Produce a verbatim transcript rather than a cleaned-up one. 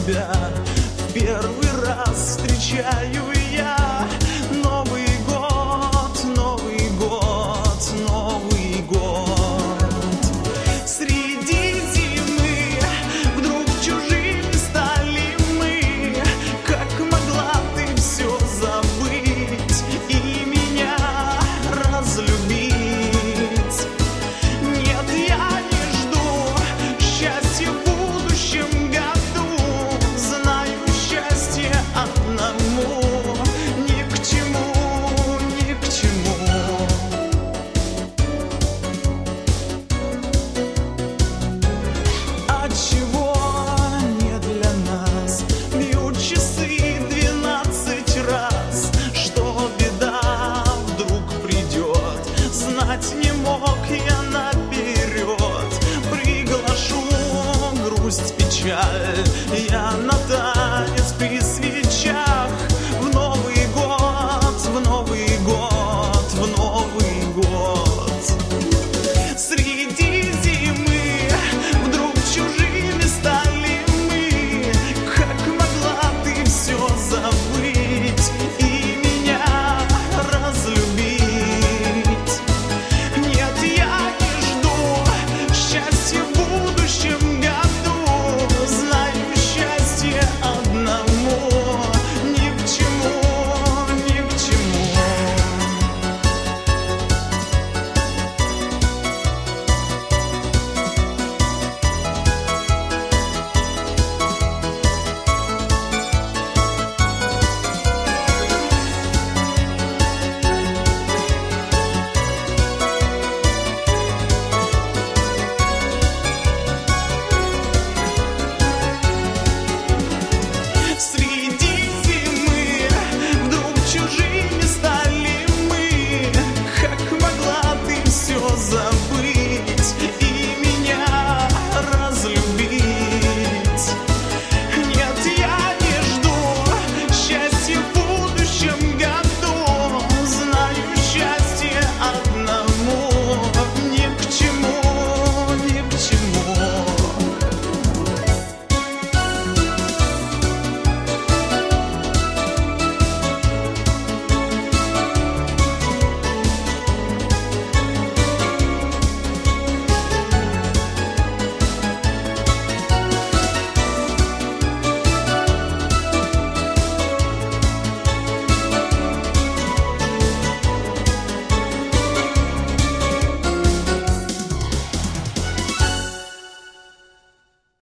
тебя в первый раз встречаю я. Новый год, Новый год, Новый год. Среди зимы вдруг чужими стали мы. Как могла ты все забыть и меня разлюбить? Нет, я не жду счастья в будущем году. Знаю, счастье одному ни к чему, ни к чему. Отчего не для нас бьют часы двенадцать раз? Что беда вдруг придет, знать не мог я наперед. Приглашу грусть, печаль